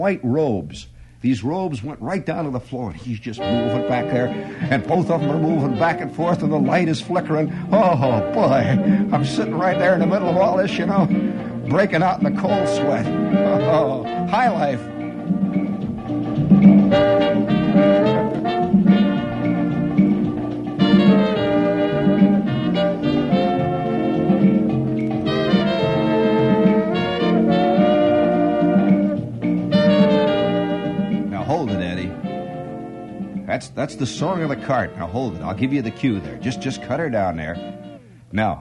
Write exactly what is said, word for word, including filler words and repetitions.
white robes. These robes went right down to the floor, and he's just moving back there, and both of them are moving back and forth, and the light is flickering. Oh, boy, I'm sitting right there in the middle of all this, you know, breaking out in the cold sweat. Oh, high life. That's that's the song of the cart. Now hold it. I'll give you the cue there. Just just cut her down there. Now,